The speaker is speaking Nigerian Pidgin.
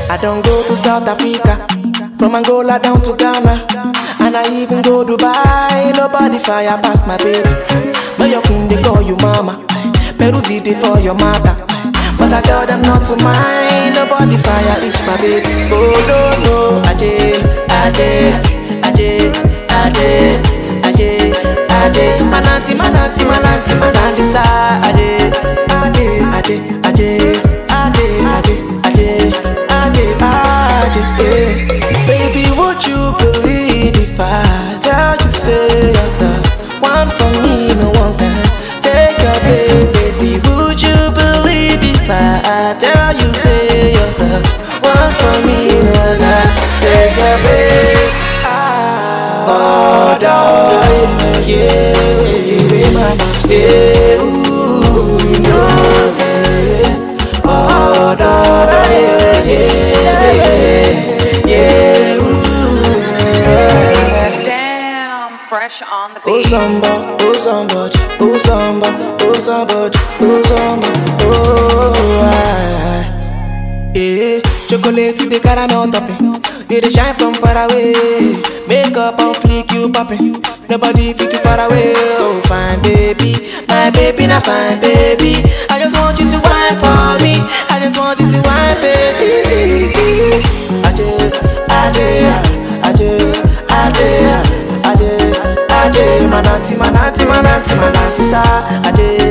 I don't go to South Africa, from Angola down to Ghana, and I even go Dubai. Nobody fire past my baby. No, your queen they call you mama, Peruzzi they for your mother, but I tell them not to mind. Nobody fire reach my baby. Oh no no, Aje, Aje, Aje, Aje, Aje, Aje, Mananti, Mananti, Mananti, Mananti, sa Aje, Aje, Aje, Aje, Aje, Aje, Aje, Aje, Aje, yeah. Baby, would you believe if I tell you say you're the one for me, no one can take your place, baby? Would you believe if I tell you say you're the one for me, no one can take your place? Oh, yeah, yeah, ooh, you know, yeah. Oh, yeah, yeah, ooh. Damn, fresh on the Oh beat. somebody, oh somebody, oh somebody, oh somebody, oh somebody, oh yeah. Chocolate with the caramel topping, you dey shine from far away. Makeup on fleek, you popping. Nobody fit too far away. Oh fine baby, my baby not fine baby. I just want you to wine for me. I just want you to wine, baby. Aje, Aje, Aje, Aje, Aje, Aje, Mananti, Mananti, Mananti, Mananti, sa Aje.